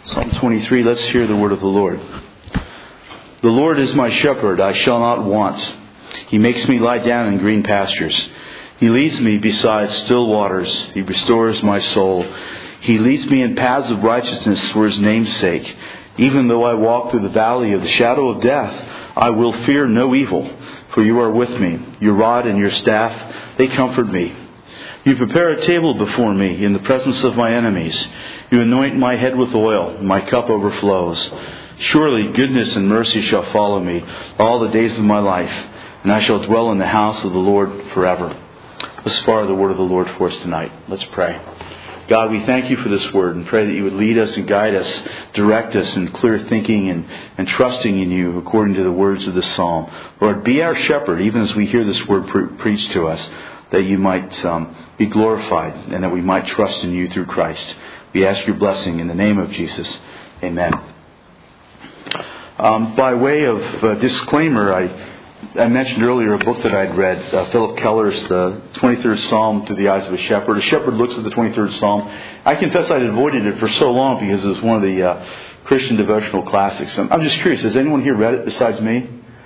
Psalm 23, let's hear the word of the Lord. The Lord is my shepherd, I shall not want. He makes me lie down in green pastures. He leads me beside still waters. He restores my soul. He leads me in paths of righteousness for His name's sake. Even though I walk through the valley of the shadow of death, I will fear no evil, for You are with me. Your rod and Your staff, they comfort me. You prepare a table before me in the presence of my enemies. You anoint my head with oil. My cup overflows. Surely goodness and mercy shall follow me all the days of my life, and I shall dwell in the house of the Lord forever. Thus far the word of the Lord for us tonight. Let's pray. God, we thank You for this word and pray that You would lead us and guide us, direct us in clear thinking and trusting in You according to the words of this psalm. Lord, be our shepherd even as we hear this word preached to us, that You might be glorified and that we might trust in You through Christ. We ask Your blessing in the name of Jesus. Amen. By way of disclaimer, I mentioned earlier a book that I'd read, Philip Keller's The 23rd Psalm Through the Eyes of a Shepherd. A shepherd looks at the 23rd Psalm. I confess I'd avoided it for so long because it was one of the Christian devotional classics. I'm just curious, has anyone here read it besides me?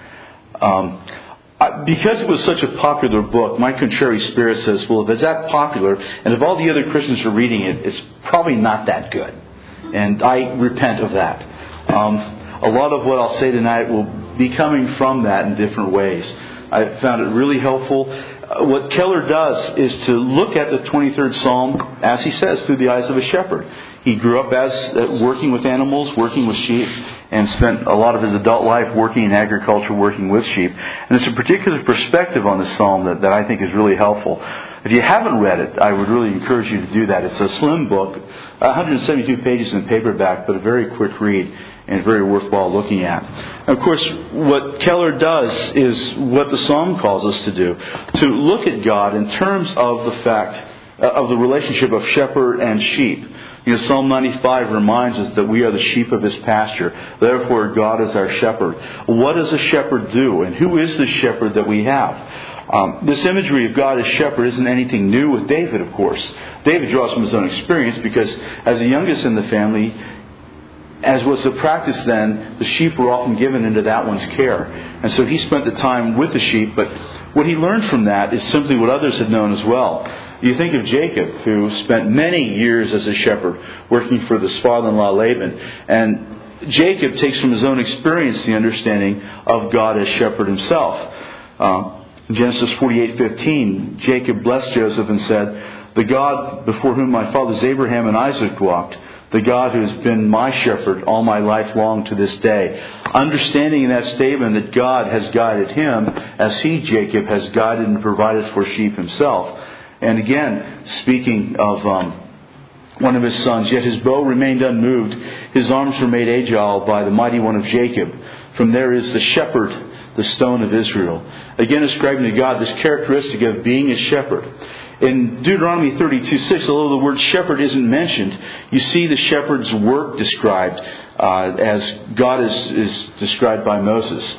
Because it was such a popular book, my contrary spirit says, well, if it's that popular, and if all the other Christians are reading it, it's probably not that good. And I repent of that. A lot of what I'll say tonight will be coming from that in different ways. I found it really helpful. What Keller does is to look at the 23rd Psalm, as he says, through the eyes of a shepherd. He grew up as working with animals, working with sheep, and spent a lot of his adult life working in agriculture, working with sheep. And it's a particular perspective on this psalm that I think is really helpful. If you haven't read it, I would really encourage you to do that. It's a slim book, 172 pages in paperback, but a very quick read and very worthwhile looking at. And of course, what Keller does is what the psalm calls us to do, to look at God in terms of the fact of the relationship of shepherd and sheep. You know, Psalm 95 reminds us that we are the sheep of His pasture. Therefore, God is our shepherd. What does a shepherd do? And who is the shepherd that we have? This imagery of God as shepherd isn't anything new with David, of course. David draws from his own experience because as the youngest in the family, as was the practice then, the sheep were often given into that one's care. And so he spent the time with the sheep, but what he learned from that is simply what others had known as well. You think of Jacob, who spent many years as a shepherd, working for his father-in-law Laban. And Jacob takes from his own experience the understanding of God as shepherd himself. In Genesis 48:15, Jacob blessed Joseph and said, "The God before whom my fathers Abraham and Isaac walked, the God who has been my shepherd all my life long to this day." Understanding in that statement that God has guided him as he, Jacob, has guided and provided for sheep himself. And again, speaking of one of his sons, yet his bow remained unmoved, his arms were made agile by the mighty one of Jacob. From there is the shepherd, the stone of Israel. Again, ascribing to God this characteristic of being a shepherd. In Deuteronomy 32:6, although the word shepherd isn't mentioned, you see the shepherd's work described as God is described by Moses.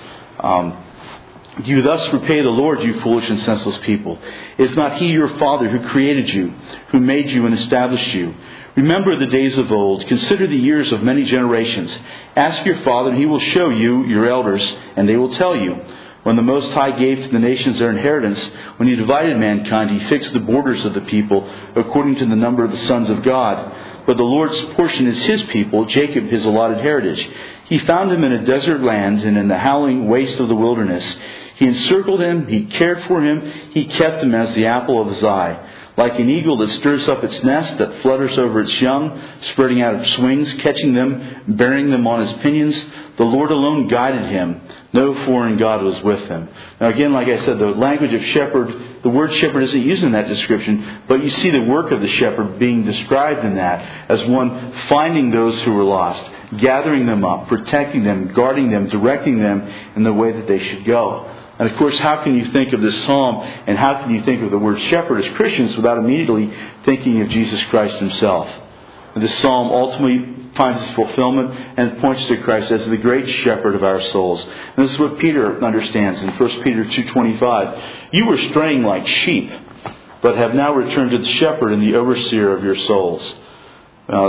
You thus repay the Lord, you foolish and senseless people. Is not He your Father who created you, who made you and established you? Remember the days of old. Consider the years of many generations. Ask your Father, and He will show you your elders, and they will tell you. When the Most High gave to the nations their inheritance, when He divided mankind, He fixed the borders of the people according to the number of the sons of God. But the Lord's portion is His people, Jacob His allotted heritage. He found him in a desert land and in the howling waste of the wilderness. He encircled him, He cared for him, He kept him as the apple of His eye. Like an eagle that stirs up its nest, that flutters over its young, spreading out its wings, catching them, bearing them on His pinions, the Lord alone guided him. No foreign God was with him. Now again, like I said, the language of shepherd, the word shepherd isn't used in that description, but you see the work of the shepherd being described in that as one finding those who were lost, gathering them up, protecting them, guarding them, directing them in the way that they should go. And of course, how can you think of this psalm and how can you think of the word shepherd as Christians without immediately thinking of Jesus Christ Himself? And this psalm ultimately finds its fulfillment and points to Christ as the great shepherd of our souls. And this is what Peter understands in 1 Peter 2:25. You were straying like sheep, but have now returned to the shepherd and the overseer of your souls.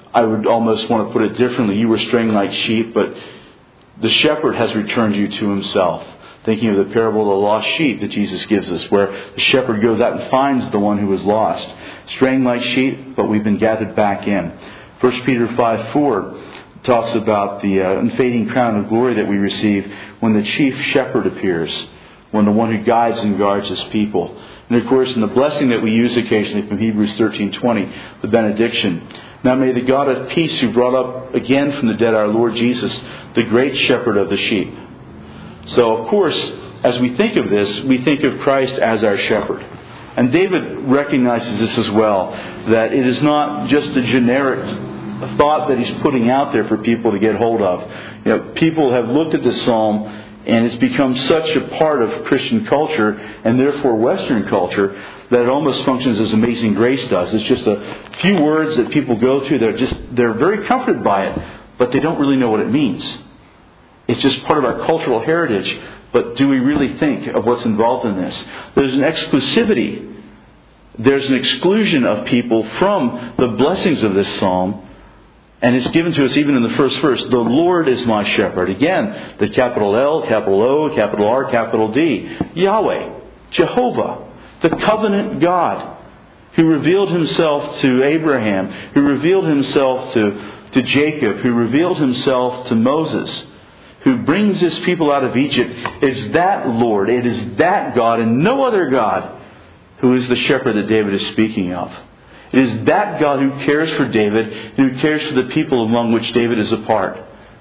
I would almost want to put it differently. You were straying like sheep, but the shepherd has returned you to himself. Thinking of the parable of the lost sheep that Jesus gives us, where the shepherd goes out and finds the one who was lost. Straying like sheep, but we've been gathered back in. 1 Peter 5:4 talks about the unfading crown of glory that we receive when the chief shepherd appears, when the one who guides and guards his people. And of course, in the blessing that we use occasionally from Hebrews 13:20, the benediction. Now may the God of peace, who brought up again from the dead our Lord Jesus, the great shepherd of the sheep. So, of course, as we think of this, we think of Christ as our shepherd. And David recognizes this as well, that it is not just a generic thought that he's putting out there for people to get hold of. You know, people have looked at this psalm, and it's become such a part of Christian culture, and therefore Western culture, that it almost functions as Amazing Grace does. It's just a few words that people go through. They're very comforted by it, but they don't really know what it means. It's just part of our cultural heritage. But do we really think of what's involved in this? There's an exclusivity. There's an exclusion of people from the blessings of this psalm. And it's given to us even in the first verse. The Lord is my shepherd. Again, the capital L, capital O, capital R, capital D. Yahweh, Jehovah, the covenant God, who revealed himself to Abraham, who revealed himself to Jacob, who revealed himself to Moses, who brings his people out of Egypt. It's that Lord, it is that God and no other God who is the shepherd that David is speaking of. It is that God who cares for David and who cares for the people among which David is a part.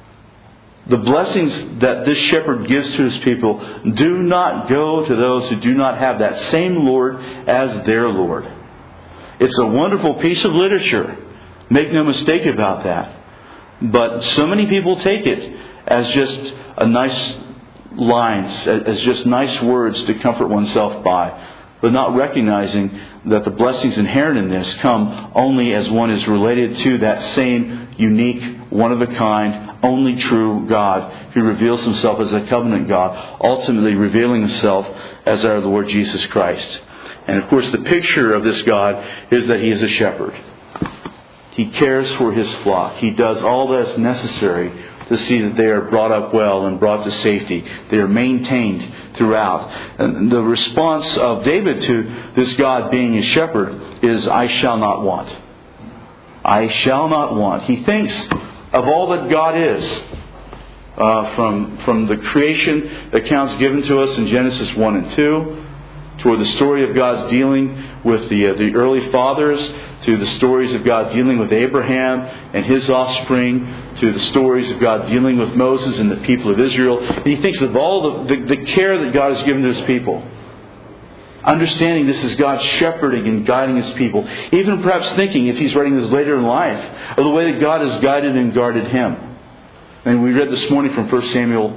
The blessings that this shepherd gives to his people do not go to those who do not have that same Lord as their Lord. It's a wonderful piece of literature. Make no mistake about that. But so many people take it as just a nice lines, as just nice words to comfort oneself by, but not recognizing that the blessings inherent in this come only as one is related to that same unique, one-of-a-kind, only true God who reveals himself as a covenant God, ultimately revealing himself as our Lord Jesus Christ. And of course the picture of this God is that he is a shepherd. He cares for his flock. He does all that's necessary to see that they are brought up well and brought to safety. They are maintained throughout. And the response of David to this God being his shepherd is, I shall not want. I shall not want. He thinks of all that God is. From the creation accounts given to us in Genesis 1 and 2, toward the story of God's dealing with the early fathers, to the stories of God dealing with Abraham and his offspring, to the stories of God dealing with Moses and the people of Israel. And he thinks of all the care that God has given to his people. Understanding this is God shepherding and guiding his people. Even perhaps thinking, if he's writing this later in life, of the way that God has guided and guarded him. And we read this morning from 1 Samuel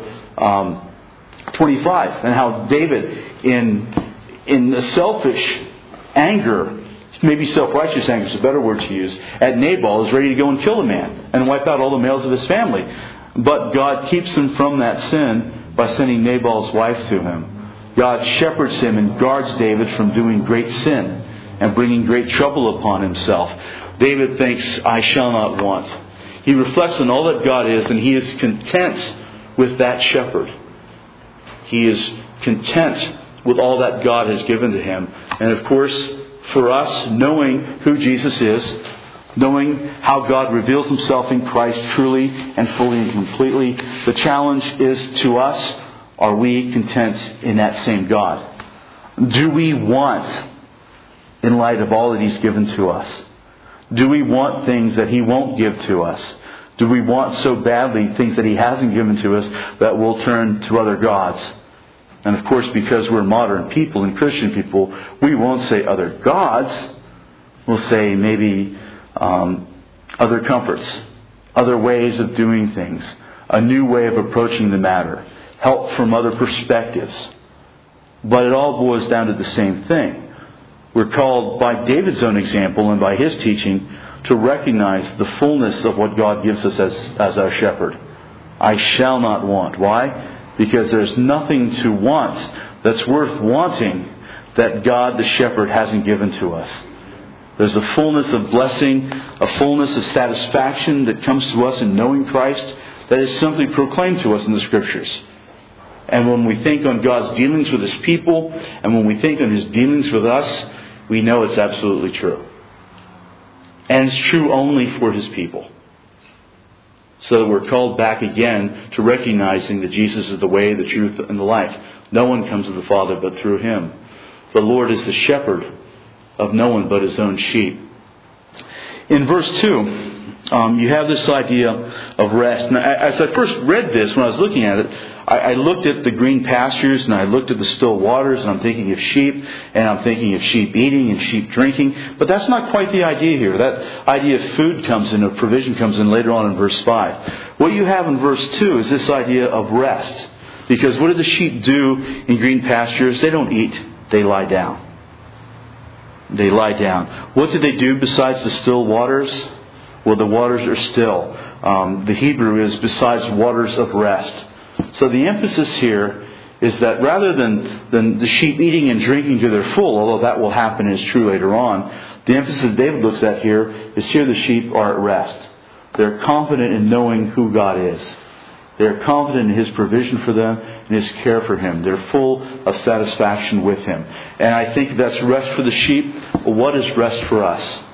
25, and how David, in a selfish anger, maybe self-righteous anger is a better word to use, at Nabal is ready to go and kill a man and wipe out all the males of his family. But God keeps him from that sin by sending Nabal's wife to him. God shepherds him and guards David from doing great sin and bringing great trouble upon himself. David thinks, I shall not want. He reflects on all that God is, and he is content with that shepherd. He is content with all that God has given to him. And of course, for us, knowing who Jesus is, knowing how God reveals himself in Christ truly and fully and completely, the challenge is to us, are we content in that same God? Do we want, in light of all that he's given to us? Do we want things that he won't give to us? Do we want so badly things that he hasn't given to us that we'll turn to other gods? And of course, because we're modern people and Christian people, we won't say other gods. We'll say maybe other comforts, other ways of doing things, a new way of approaching the matter, help from other perspectives. But it all boils down to the same thing. We're called, by David's own example and by his teaching, to recognize the fullness of what God gives us as our shepherd. I shall not want. Why? Because there's nothing to want that's worth wanting that God the shepherd hasn't given to us. There's a fullness of blessing, a fullness of satisfaction that comes to us in knowing Christ that is simply proclaimed to us in the Scriptures. And when we think on God's dealings with His people, and when we think on His dealings with us, we know it's absolutely true. And it's true only for His people. So that we're called back again to recognizing that Jesus is the way, the truth, and the life. No one comes to the Father but through Him. The Lord is the shepherd of no one but His own sheep. In verse 2, you have this idea of rest. Now, as I first read this, when I was looking at it, I looked at the green pastures and I looked at the still waters, and I'm thinking of sheep, and I'm thinking of sheep eating and sheep drinking. But that's not quite the idea here. That idea of food comes in, of provision comes in later on in verse 5. What you have in verse 2 is this idea of rest. Because what do the sheep do in green pastures? They don't eat, they lie down. They lie down. What do they do besides the still waters? Well, the waters are still. The Hebrew is besides waters of rest. So the emphasis here is that rather than the sheep eating and drinking to their full, although that will happen and is true later on, the emphasis David looks at here is here the sheep are at rest. They're confident in knowing who God is. They're confident in His provision for them and His care for Him. They're full of satisfaction with Him. And I think that's rest for the sheep. Well, what is rest for us?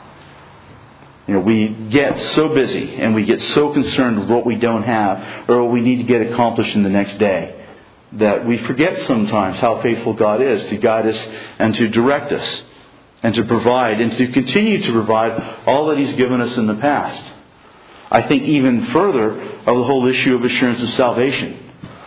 We get so busy and we get so concerned with what we don't have or what we need to get accomplished in the next day that we forget sometimes how faithful God is to guide us and to direct us and to provide and to continue to provide all that He's given us in the past. I think even further of the whole issue of assurance of salvation.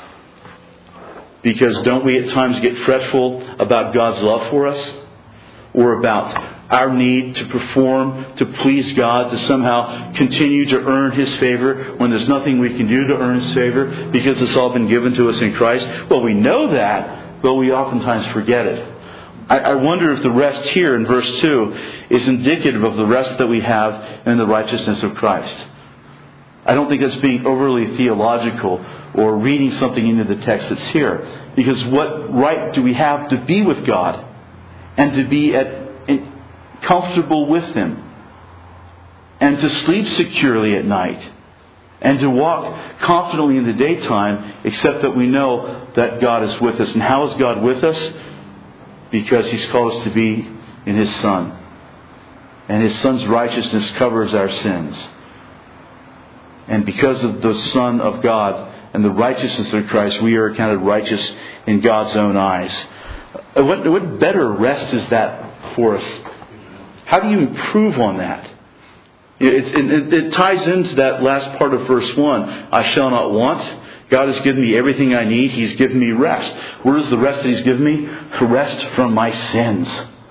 Because don't we at times get fretful about God's love for us? Or about our need to perform, to please God, to somehow continue to earn His favor when there's nothing we can do to earn His favor because it's all been given to us in Christ? Well, we know that, but we oftentimes forget it. I wonder if the rest here in verse 2 is indicative of the rest that we have in the righteousness of Christ. I don't think that's being overly theological or reading something into the text that's here. Because what right do we have to be with God and to be comfortable with Him and to sleep securely at night and to walk confidently in the daytime except that we know that God is with us. And how is God with us? Because He's called us to be in His Son. And His Son's righteousness covers our sins. And because of the Son of God and the righteousness of Christ, we are accounted righteous in God's own eyes. What better rest is that for us? How do you improve on that? It ties into that last part of verse 1. I shall not want. God has given me everything I need. He's given me rest. Where is the rest that He's given me? Rest from my sins.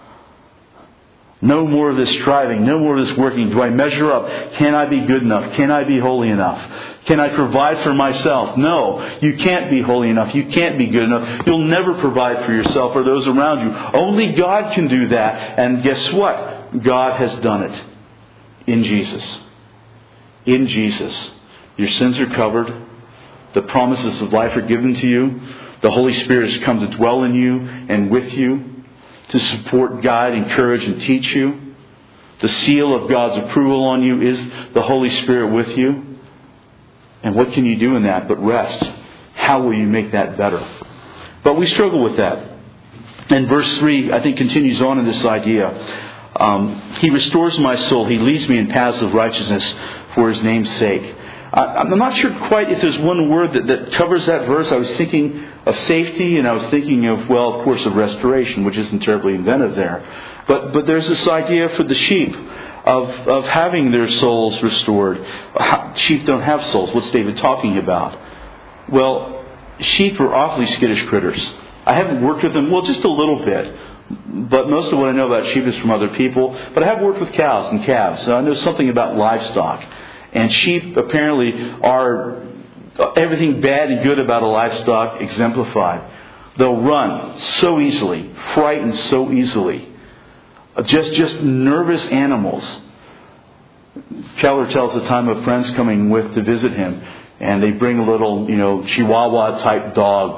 No more of this striving. No more of this working. Do I measure up? Can I be good enough? Can I be holy enough? Can I provide for myself? No, you can't be holy enough. You can't be good enough. You'll never provide for yourself or those around you. Only God can do that. And guess what? God has done it. In Jesus. In Jesus. Your sins are covered. The promises of life are given to you. The Holy Spirit has come to dwell in you and with you, to support, guide, encourage, and teach you. The seal of God's approval on you is the Holy Spirit with you. And what can you do in that but rest? How will you make that better? But we struggle with that. And verse 3, I think, continues on in this idea. He restores my soul. He leads me in paths of righteousness for His name's sake. I'm not sure quite if there's one word that covers that verse. I was thinking of safety, and I was thinking of, well, of course, of restoration, which isn't terribly inventive there. But there's this idea for the sheep of having their souls restored. Sheep don't have souls. What's David talking about? Well, sheep are awfully skittish critters. I haven't worked with them, well, just a little bit. But most of what I know about sheep is from other people. But I have worked with cows and calves, so I know something about livestock. And sheep apparently are everything bad and good about a livestock exemplified. They'll run so easily, frightened so easily. Just nervous animals. Keller tells the time of friends coming to visit him, and they bring a little, Chihuahua type dog,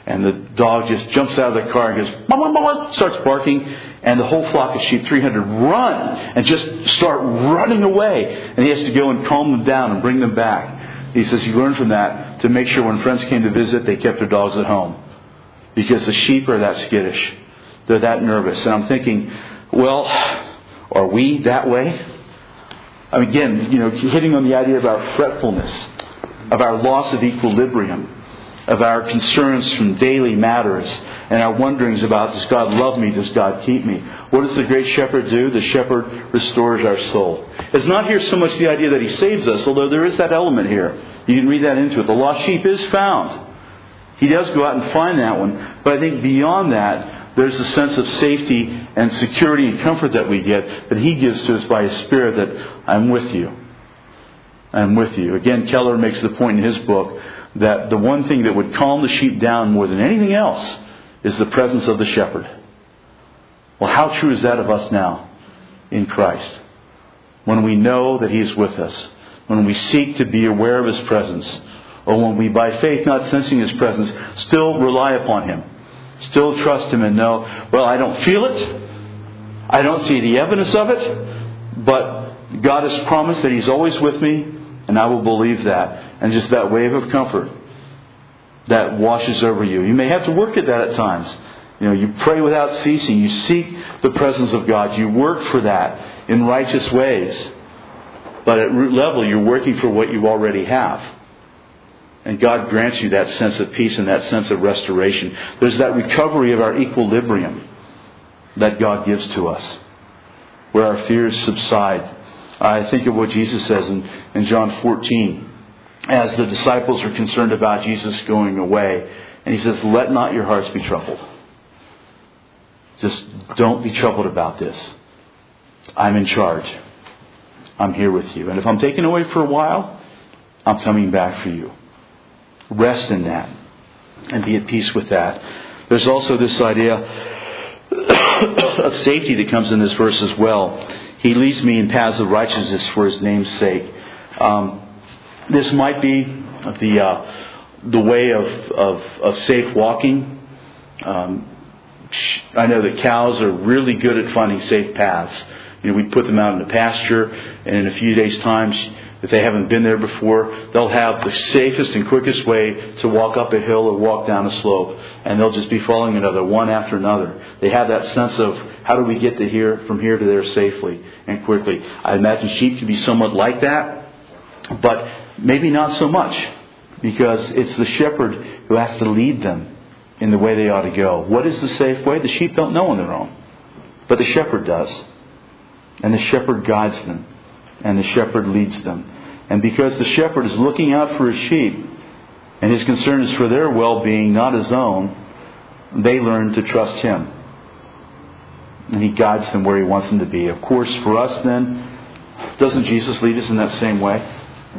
And the dog just jumps out of the car and goes, "Bark, bark, bark," starts barking. And the whole flock of sheep, 300, run and just start running away. And he has to go and calm them down and bring them back. He says he learned from that to make sure when friends came to visit, they kept their dogs at home. Because the sheep are that skittish. They're that nervous. And I'm thinking, well, are we that way? Again, hitting on the idea of our fretfulness, of our loss of equilibrium, of our concerns from daily matters, and our wonderings about, does God love me? Does God keep me? What does the great shepherd do? The shepherd restores our soul. It's not here so much the idea that he saves us, although there is that element here. You can read that into it. The lost sheep is found. He does go out and find that one. But I think beyond that, there's a sense of safety and security and comfort that we get that he gives to us by his Spirit, that I'm with you. I'm with you. Again, Keller makes the point in his book that the one thing that would calm the sheep down more than anything else is the presence of the shepherd. Well, how true is that of us now in Christ? When we know that he is with us, when we seek to be aware of his presence, or when we, by faith, not sensing his presence, still rely upon him, still trust him and know, well, I don't feel it, I don't see the evidence of it, but God has promised that he's always with me, and I will believe that. And just that wave of comfort that washes over you. You may have to work at that at times. You pray without ceasing. You seek the presence of God. You work for that in righteous ways. But at root level, you're working for what you already have. And God grants you that sense of peace and that sense of restoration. There's that recovery of our equilibrium that God gives to us, where our fears subside. I think of what Jesus says in John 14. As the disciples are concerned about Jesus going away. And he says, let not your hearts be troubled. Just don't be troubled about this. I'm in charge. I'm here with you. And if I'm taken away for a while, I'm coming back for you. Rest in that. And be at peace with that. There's also this idea of safety that comes in this verse as well. He leads me in paths of righteousness for his name's sake. This might be the way of safe walking. I know that cows are really good at finding safe paths. We put them out in the pasture, and in a few days' time, if they haven't been there before, they'll have the safest and quickest way to walk up a hill or walk down a slope, and they'll just be following another, one after another. They have that sense of, how do we get from here to there safely and quickly? I imagine sheep can be somewhat like that, but maybe not so much, because it's the shepherd who has to lead them in the way they ought to go. What is the safe way? The sheep don't know on their own, but the shepherd does. And the shepherd guides them, and the shepherd leads them. And because the shepherd is looking out for his sheep, and his concern is for their well-being, not his own, they learn to trust him. And he guides them where he wants them to be. Of course, for us then, doesn't Jesus lead us in that same way?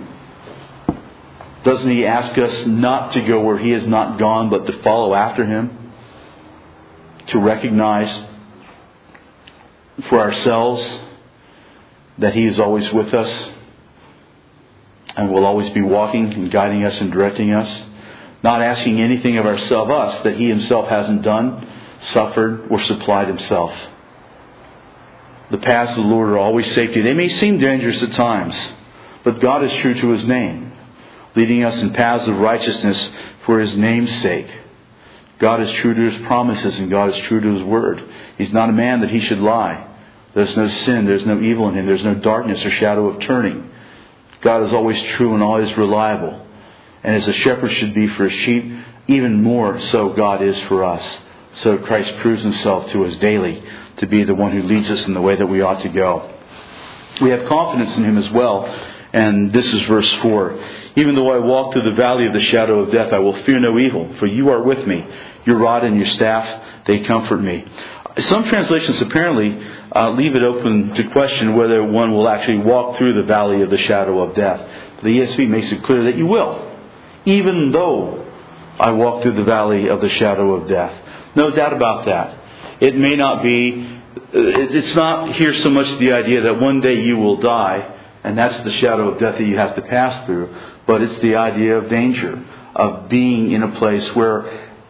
Doesn't he ask us not to go where he has not gone, but to follow after him? To recognize for ourselves that he is always with us and will always be walking and guiding us and directing us. Not asking anything of us that he himself hasn't done, suffered, or supplied himself. The paths of the Lord are always safety. They may seem dangerous at times, but God is true to his name, leading us in paths of righteousness for his name's sake. God is true to his promises, and God is true to his word. He's not a man that he should lie. There's no sin, there's no evil in him, there's no darkness or shadow of turning. God is always true and always reliable. And as a shepherd should be for his sheep, even more so God is for us. So Christ proves himself to us daily to be the one who leads us in the way that we ought to go. We have confidence in him as well. And this is verse 4. Even though I walk through the valley of the shadow of death, I will fear no evil, for you are with me. Your rod and your staff, they comfort me. Some translations apparently leave it open to question whether one will actually walk through the valley of the shadow of death. The ESV makes it clear that you will. Even though I walk through the valley of the shadow of death. No doubt about that. It may not be, it's not here so much the idea that one day you will die, and that's the shadow of death that you have to pass through. But it's the idea of danger, of being in a place where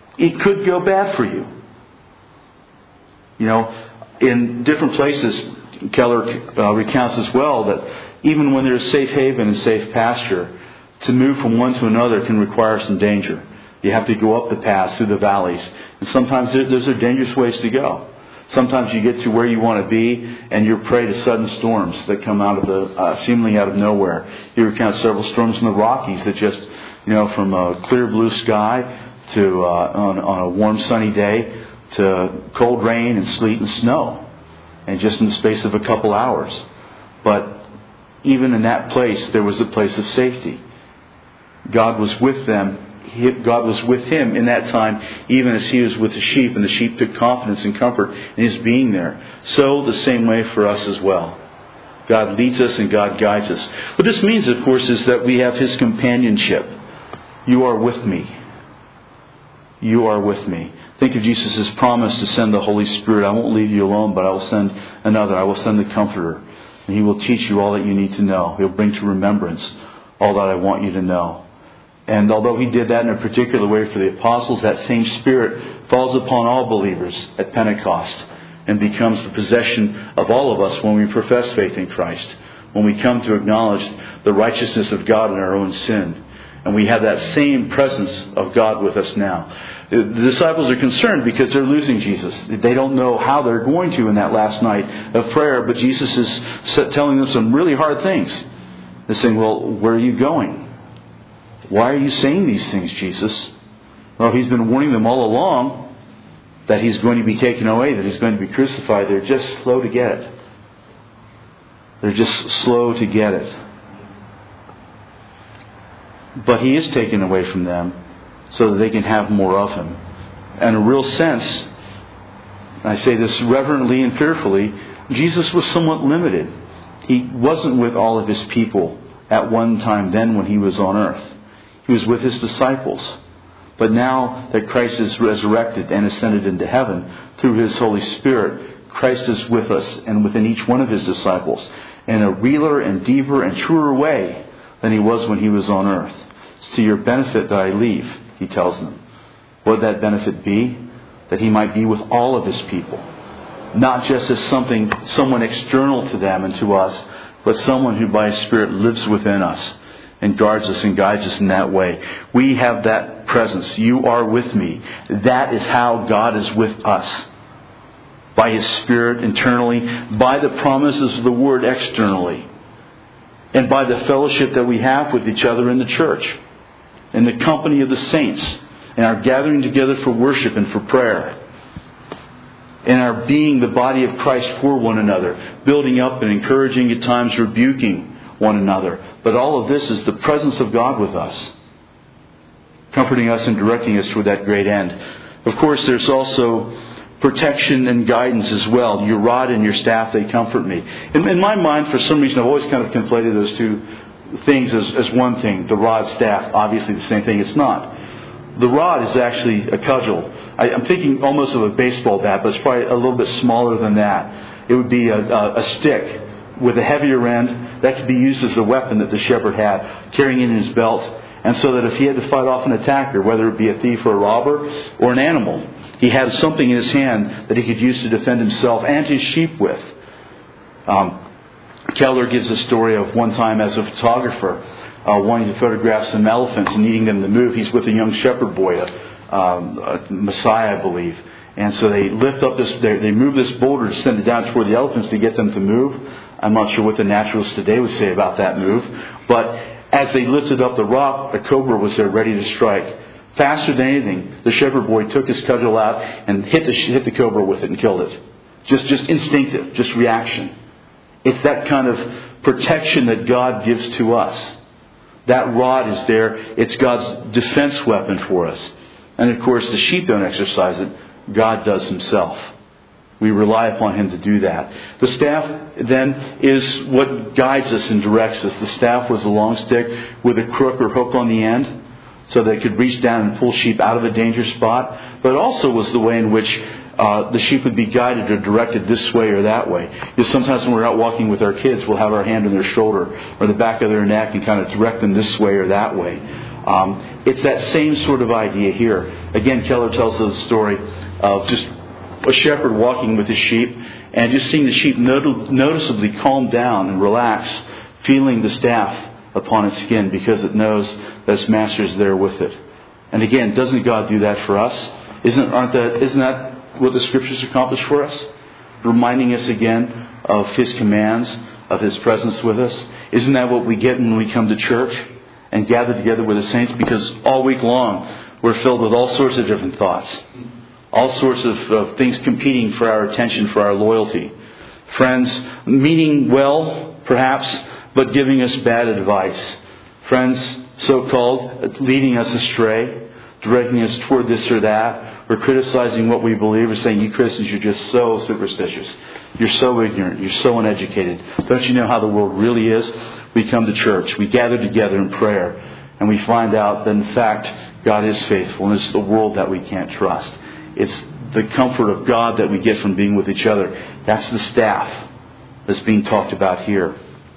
it could go bad for you. You know, in different places, Keller recounts as well that even when there's safe haven and safe pasture, to move from one to another can require some danger. You have to go up the paths, through the valleys. And sometimes those are dangerous ways to go. Sometimes you get to where you want to be and you're prey to sudden storms that come out of the seemingly out of nowhere. He recounts several storms in the Rockies that just, you know, from a clear blue sky to on a warm sunny day to cold rain and sleet and snow, and just in the space of a couple hours. But even in that place, there was a place of safety. God was with them. God was with him in that time, even as he was with the sheep, and the sheep took confidence and comfort in his being there. So the same way for us as well. God leads us and God guides us. What this means, of course, is that we have his companionship. You are with me. You are with me. Think of Jesus' promise to send the Holy Spirit. I won't leave you alone, but I will send another. I will send the Comforter. And he will teach you all that you need to know. He'll bring to remembrance all that I want you to know. And although he did that in a particular way for the apostles, that same Spirit falls upon all believers at Pentecost and becomes the possession of all of us when we profess faith in Christ, when we come to acknowledge the righteousness of God in our own sin. And we have that same presence of God with us now. The disciples are concerned because they're losing Jesus. They don't know how they're going to in that last night of prayer, but Jesus is telling them some really hard things. They're saying, well, where are you going? Why are you saying these things, Jesus? Well, he's been warning them all along that he's going to be taken away, that he's going to be crucified. They're just slow to get it. They're just slow to get it. But he is taken away from them so that they can have more of him. In a real sense, I say this reverently and fearfully, Jesus was somewhat limited. He wasn't with all of his people at one time then when he was on earth. He was with his disciples. But now that Christ is resurrected and ascended into heaven through his Holy Spirit, Christ is with us and within each one of his disciples in a realer and deeper and truer way than he was when he was on earth. It's to your benefit that I leave, he tells them. What would that benefit be? That he might be with all of his people. Not just as someone external to them and to us, but someone who by his Spirit lives within us and guards us and guides us in that way. We have that presence. You are with me. That is how God is with us. By his Spirit internally, by the promises of the Word externally, and by the fellowship that we have with each other in the church, in the company of the saints, and our gathering together for worship and for prayer, and our being the body of Christ for one another, building up and encouraging, at times rebuking one another. But all of this is the presence of God with us, comforting us and directing us toward that great end. Of course, there's also protection and guidance as well. Your rod and your staff, they comfort me. In my mind, for some reason, I've always kind of conflated those two things as one thing. The rod, staff, obviously the same thing. It's not. The rod is actually a cudgel. I'm thinking almost of a baseball bat, but it's probably a little bit smaller than that. It would be a stick with a heavier end that could be used as a weapon that the shepherd had, carrying it in his belt. And so that if he had to fight off an attacker, whether it be a thief or a robber or an animal, he had something in his hand that he could use to defend himself and his sheep with. Keller gives a story of one time as a photographer wanting to photograph some elephants and needing them to move. He's with a young shepherd boy, a Messiah, I believe. And so they lift up they move this boulder to send it down toward the elephants to get them to move. I'm not sure what the naturalists today would say about that move. But as they lifted up the rock, a cobra was there ready to strike. Faster than anything, the shepherd boy took his cudgel out and hit the cobra with it and killed it. Just instinctive, just reaction. It's that kind of protection that God gives to us. That rod is there. It's God's defense weapon for us. And of course, the sheep don't exercise it. God does himself. We rely upon him to do that. The staff, then, is what guides us and directs us. The staff was a long stick with a crook or hook on the end, so they could reach down and pull sheep out of a danger spot. But it also was the way in which the sheep would be guided or directed this way or that way. Because sometimes when we're out walking with our kids, we'll have our hand on their shoulder or the back of their neck and kind of direct them this way or that way. It's that same sort of idea here. Again, Keller tells us a story of just a shepherd walking with his sheep and just seeing the sheep noticeably calm down and relax, feeling the staff upon its skin because it knows that its master is there with it. And again, doesn't God do that for us? Isn't that what the Scriptures accomplish for us? Reminding us again of His commands, of His presence with us. Isn't that what we get when we come to church and gather together with the saints? Because all week long we're filled with all sorts of different thoughts. All sorts of things competing for our attention, for our loyalty. Friends meaning well, perhaps, but giving us bad advice. Friends, so-called, leading us astray, directing us toward this or that, or criticizing what we believe, or saying, you Christians, you're just so superstitious. You're so ignorant. You're so uneducated. Don't you know how the world really is? We come to church. We gather together in prayer. And we find out that, in fact, God is faithful. And it's the world that we can't trust. It's the comfort of God that we get from being with each other. That's the staff that's being talked about here.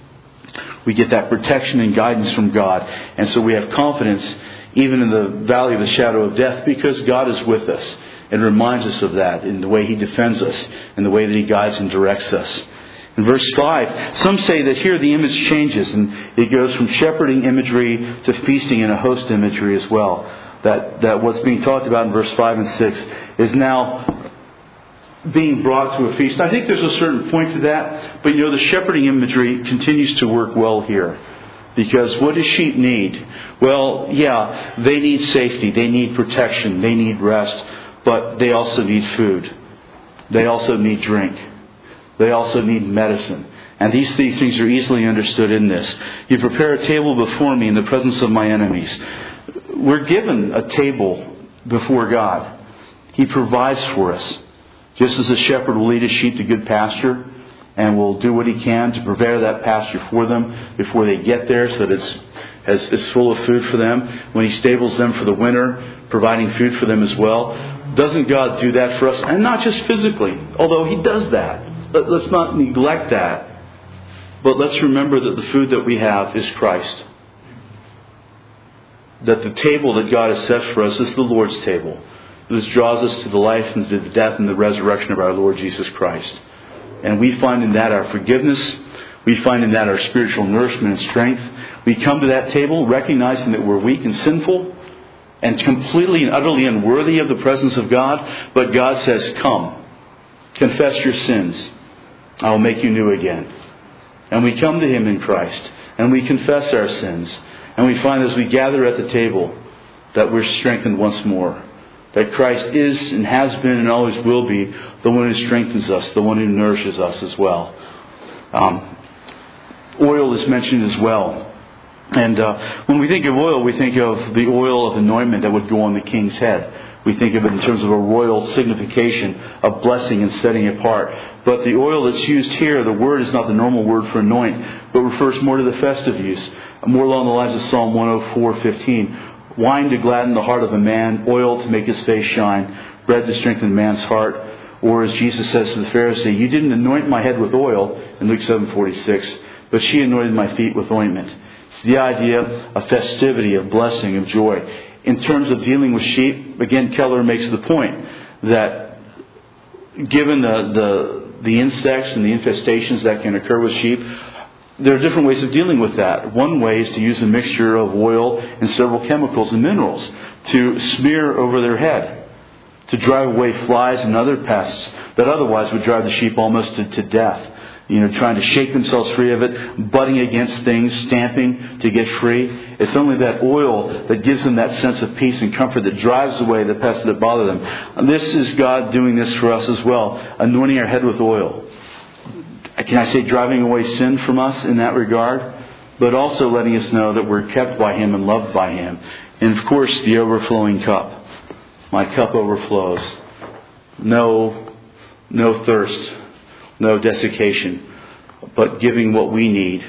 We get that protection and guidance from God. And so we have confidence even in the valley of the shadow of death because God is with us and reminds us of that in the way He defends us, in the way that He guides and directs us. In verse 5, some say that here the image changes and it goes from shepherding imagery to feasting and a host imagery as well. That what's being talked about in verse 5 and 6 is now being brought to a feast. I think there's a certain point to that, but the shepherding imagery continues to work well here. Because what do sheep need? Well, yeah, they need safety, they need protection, they need rest, but they also need food. They also need drink. They also need medicine. And these three things are easily understood in this. You prepare a table before me in the presence of my enemies. We're given a table before God. He provides for us. Just as a shepherd will lead his sheep to good pasture and will do what he can to prepare that pasture for them before they get there so that it's full of food for them. When He stables them for the winter, providing food for them as well. Doesn't God do that for us? And not just physically, although He does that. Let's not neglect that. But let's remember that the food that we have is Christ. That the table that God has set for us is the Lord's table. This draws us to the life and to the death and the resurrection of our Lord Jesus Christ. And we find in that our forgiveness. We find in that our spiritual nourishment and strength. We come to that table recognizing that we're weak and sinful and completely and utterly unworthy of the presence of God. But God says, come, confess your sins. I will make you new again. And we come to Him in Christ. And we confess our sins. And we find as we gather at the table that we're strengthened once more. That Christ is and has been and always will be the one who strengthens us, the one who nourishes us as well. Oil is mentioned as well. And when we think of oil, we think of the oil of anointment that would go on the king's head. We think of it in terms of a royal signification of blessing and setting apart. But the oil that's used here, the word is not the normal word for anoint, but refers more to the festive use, more along the lines of Psalm 104:15. Wine to gladden the heart of a man, oil to make his face shine, bread to strengthen a man's heart. Or as Jesus says to the Pharisee, you didn't anoint my head with oil, in Luke 7:46, but she anointed my feet with ointment. It's the idea of festivity, of blessing, of joy. In terms of dealing with sheep, again, Keller makes the point that given the insects and the infestations that can occur with sheep, there are different ways of dealing with that. One way is to use a mixture of oil and several chemicals and minerals to smear over their head, to drive away flies and other pests that otherwise would drive the sheep almost to death. Trying to shake themselves free of it, butting against things, stamping to get free. It's only that oil that gives them that sense of peace and comfort that drives away the pests that bother them. And this is God doing this for us as well, anointing our head with oil. Can I say driving away sin from us in that regard? But also letting us know that we're kept by Him and loved by Him. And of course, the overflowing cup. My cup overflows. No thirst. No desiccation. But giving what we need.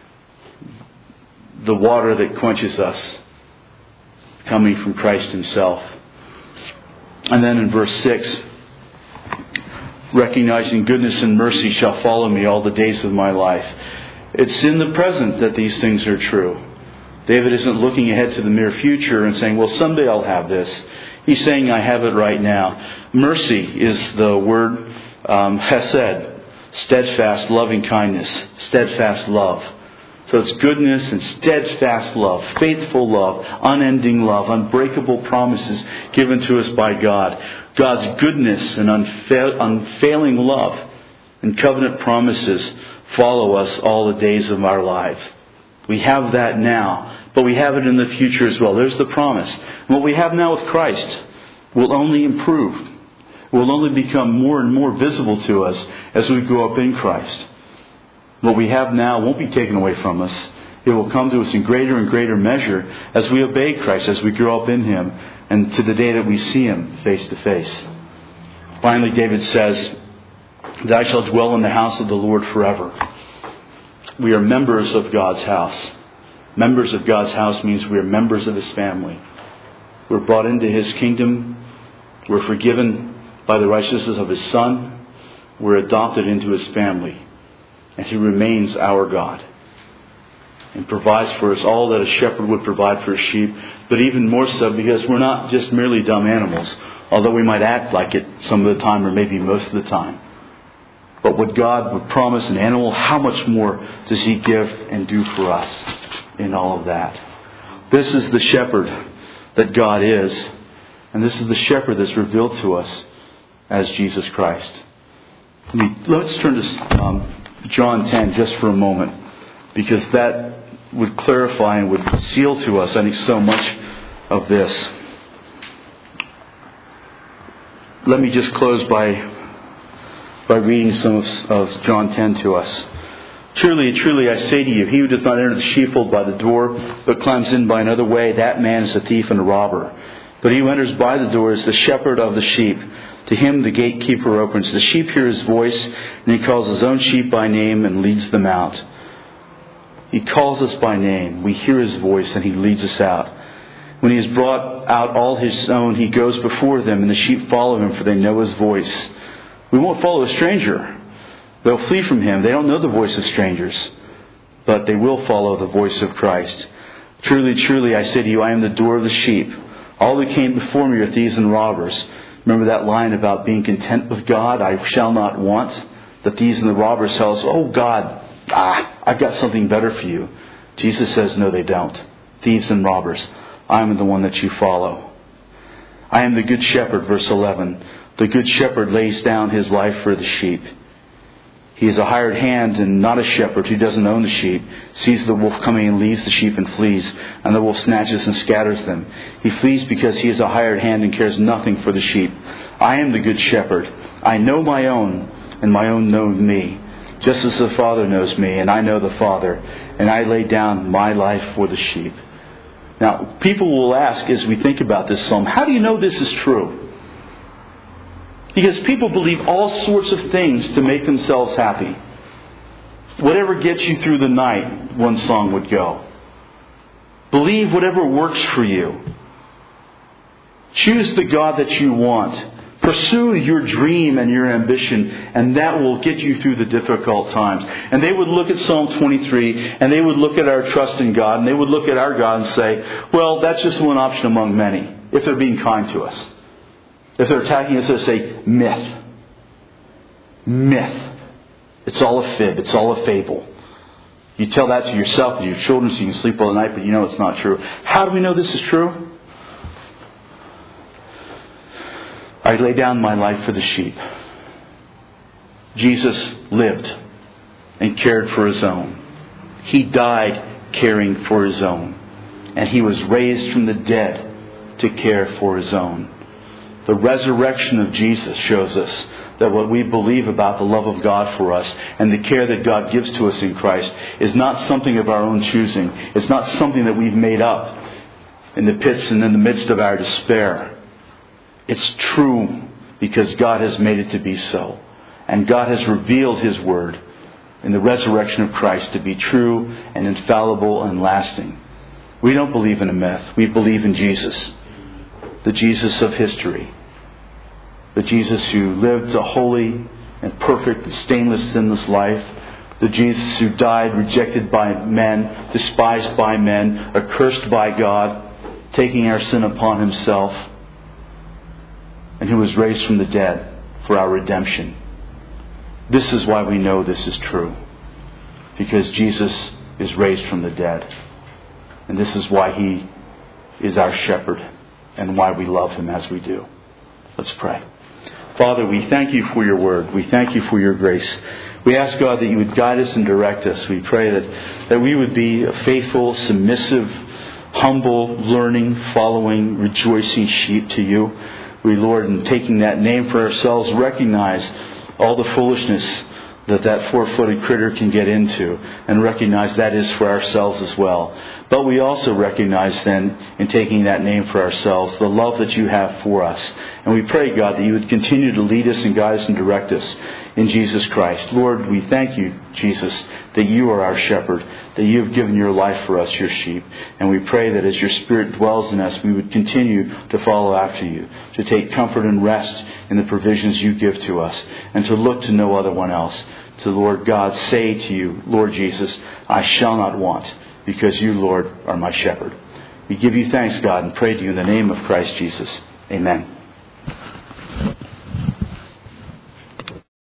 The water that quenches us. Coming from Christ Himself. And then in verse 6. Recognizing goodness and mercy shall follow me all the days of my life. It's in the present that these things are true. David isn't looking ahead to the near future and saying, well, someday I'll have this. He's saying, I have it right now. Mercy is the word hesed, steadfast loving kindness, steadfast love. So it's goodness and steadfast love, faithful love, unending love, unbreakable promises given to us by God. God's goodness and unfailing love and covenant promises follow us all the days of our lives. We have that now, but we have it in the future as well. There's the promise. And what we have now with Christ will only improve. Will only become more and more visible to us as we grow up in Christ. What we have now won't be taken away from us. It will come to us in greater and greater measure as we obey Christ, as we grow up in Him, and to the day that we see Him face to face. Finally, David says, that I shall dwell in the house of the Lord forever. We are members of God's house. Members of God's house means we are members of His family. We're brought into His kingdom. We're forgiven by the righteousness of His Son. We're adopted into His family. And He remains our God. And provides for us all that a shepherd would provide for his sheep. But even more so because we're not just merely dumb animals. Although we might act like it some of the time or maybe most of the time. But what God would promise an animal, how much more does He give and do for us in all of that? This is the shepherd that God is. And this is the shepherd that's revealed to us as Jesus Christ. Let's turn to John 10 just for a moment. Because that would clarify and would seal to us, I think, so much of this. Let me just close by reading some of John 10 to us. Truly, truly, I say to you, he who does not enter the sheepfold by the door, but climbs in by another way, that man is a thief and a robber. But he who enters by the door is the shepherd of the sheep. To him the gatekeeper opens. The sheep hear his voice, and he calls his own sheep by name and leads them out. He calls us by name. We hear his voice, and he leads us out. When he has brought out all his own, he goes before them, and the sheep follow him, for they know his voice. We won't follow a stranger. They'll flee from him. They don't know the voice of strangers, but they will follow the voice of Christ. Truly, truly, I say to you, I am the door of the sheep. All who came before me are thieves and robbers. Remember that line about being content with God? I shall not want. The thieves and the robbers tell us, oh God, I've got something better for you. Jesus says, no, they don't. Thieves and robbers. I am the one that you follow. I am the good shepherd, verse 11. The good shepherd lays down his life for the sheep. He is a hired hand and not a shepherd who doesn't own the sheep, sees the wolf coming and leaves the sheep and flees, and the wolf snatches and scatters them. He flees because he is a hired hand and cares nothing for the sheep. I am the good shepherd. I know my own, and my own know me, just as the Father knows me, and I know the Father, and I lay down my life for the sheep. Now, people will ask as we think about this psalm, how do you know this is true? Because people believe all sorts of things to make themselves happy. Whatever gets you through the night, one song would go. Believe whatever works for you. Choose the God that you want. Pursue your dream and your ambition, and that will get you through the difficult times. And they would look at Psalm 23, and they would look at our trust in God, and they would look at our God and say, well, that's just one option among many, if they're being kind to us. If they're attacking us, they'll say, myth. Myth. It's all a fib. It's all a fable. You tell that to yourself and your children so you can sleep all night, but you know it's not true. How do we know this is true? I lay down my life for the sheep. Jesus lived and cared for his own. He died caring for his own. And he was raised from the dead to care for his own. The resurrection of Jesus shows us that what we believe about the love of God for us and the care that God gives to us in Christ is not something of our own choosing. It's not something that we've made up in the pits and in the midst of our despair. It's true because God has made it to be so. And God has revealed his word in the resurrection of Christ to be true and infallible and lasting. We don't believe in a myth. We believe in Jesus. The Jesus of history. The Jesus who lived a holy and perfect and stainless, sinless life, The Jesus who died rejected by men, despised by men, accursed by God, taking our sin upon Himself, and who was raised from the dead for our redemption. This is why we know this is true. Because Jesus is raised from the dead. And this is why He is our shepherd and why we love Him as we do. Let's pray. Father, we thank You for Your word. We thank You for Your grace. We ask, God, that You would guide us and direct us. We pray that we would be a faithful, submissive, humble, learning, following, rejoicing sheep to You. We, Lord, in taking that name for ourselves, recognize all the foolishness that four-footed critter can get into, and recognize that is for ourselves as well. But we also recognize then, in taking that name for ourselves, the love that You have for us. And we pray, God, that You would continue to lead us and guide us and direct us in Jesus Christ. Lord, we thank You, Jesus, that You are our shepherd, that You have given Your life for us, Your sheep. And we pray that as Your Spirit dwells in us, we would continue to follow after You, to take comfort and rest in the provisions You give to us, and to look to no other one else. To Lord God, say to You, Lord Jesus, I shall not want, because You, Lord, are my shepherd. We give You thanks, God, and pray to You in the name of Christ Jesus. Amen.